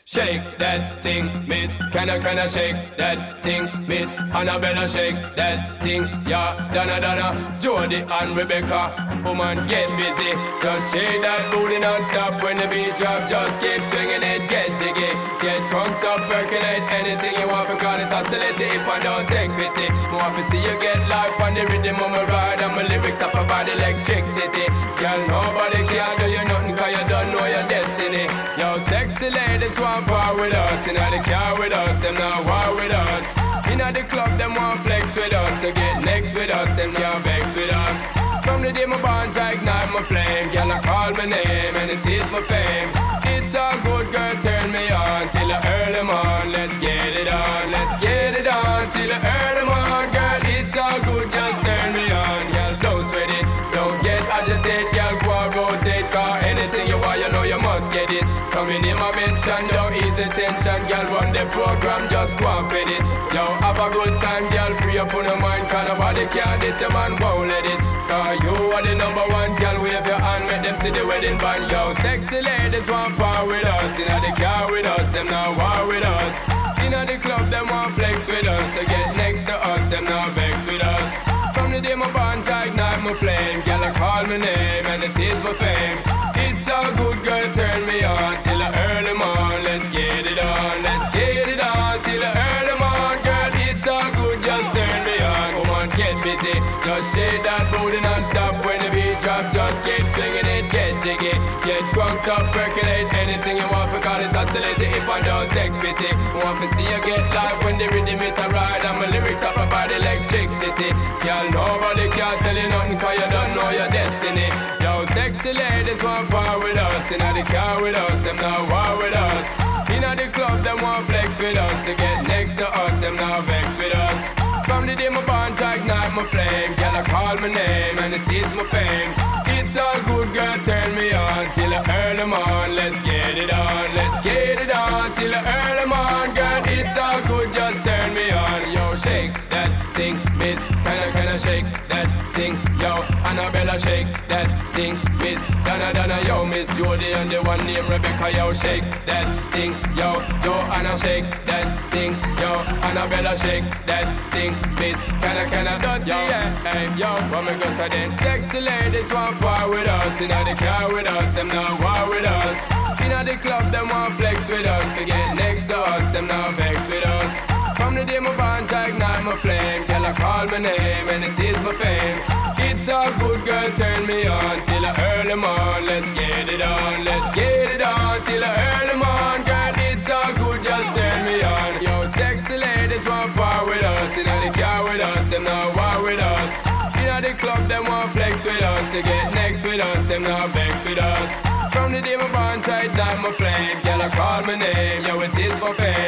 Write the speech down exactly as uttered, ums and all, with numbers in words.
Shake that thing, miss. Kinda, kinda shake that thing, miss. Annabella, shake that thing, yeah. Donna, Donna, Jody and Rebecca. Woman, get busy. Just shake that booty non-stop. When the beat drop, just keep swinging it. Get jiggy, get crunked up, percolate. Anything you want, because it oscillate it. If I don't take pity, more to see you get life on the rhythm of my ride. And my lyrics up about electricity. Girl, nobody can do you nothing, cause you don't know your destiny. Yo, sexy ladies want part with us. Inna the car with us, them not war with us. Inna the club, them want flex with us. To get next with us, them can't vex with us. From the day my bond, I ignite my flame. Girl, I call my name and it is my fame. It's all good, girl, turn me on till I earn them on. Let's get it on, let's get it on till I earn them on. Girl, it's all good, just turn me on. Girl, don't sweat it, don't get agitated. Girl, go and rotate, cause anything you want, you know you must get it. Coming in my mention, don't ease the tension. Girl, run the program, just go and fit it. Yo, have a good time, girl, free up on your mind. Cause nobody can this, your man won't let it. Cause you are the number one, girl, wave your hand, make them see the wedding band. Yo, sexy ladies want part with us. Inna the car with us, them not war with us. Inna the club, them want flex with us. To get next to us, them not vex with us. From the day my bond, I ignite my flame. Girl, I call my name and it is my fame. It's all good, girl, turn me on till I earn them on. Let's get it on, let's get it on till I earn them on. Girl, it's all good, just turn me on. Come on, get busy, just shake that booty non-stop. When the beat drop, just keep swinging it, get jiggy. Get crunked up, percolate, anything you want, for call it oscillate. If I don't take pity, want to see you get live when the rhythm it a ride. And my lyrics up about electricity. Girl, nobody can tell you nothing, cause you don't know your destiny. Yo, sexy ladies want part with us. Inna the car with us, them not war with us. Inna the club, them want flex with us. To get next to us, them not vex with us. From the day my bond, I ignite my flame. Girl, I call my name and it is my fame. It's all good, girl, turn me on till I earn them on. Let's get it on, let's get it on till I earn them on. Girl, it's all good, just turn me on. Yo, shake that thing, miss. Kinda, kinda shake that thing. Yo, Annabella, shake that thing, miss. Donna, Donna, yo, Miss Jody and the one named Rebecca. Yo, shake that thing. Yo, Joanna, shake that thing. Yo, Annabella, shake that thing, miss. Kinda, kinda, dirty, yeah. Hey, yo, what me go say then? Sexy ladies want part with us. Inna the car with us, them not war with us. Inna the club, them want flex with us. To get next to us, them not vex with us. From the day my bond, I ignite my flame. Girl, I call my name and it is my fame. It's all good, girl, turn me on till I earn them on. Let's get it on, let's get it on till I earn them on. Girl, it's all good, just turn me on. Yo, sexy ladies want part with us. Inna the car with us, them not war with us. Inna the club, them want flex with us. To get next with us, them not vex with us. From the day my bond, I ignite my flame. Girl, I call my name, yo, it is my fame.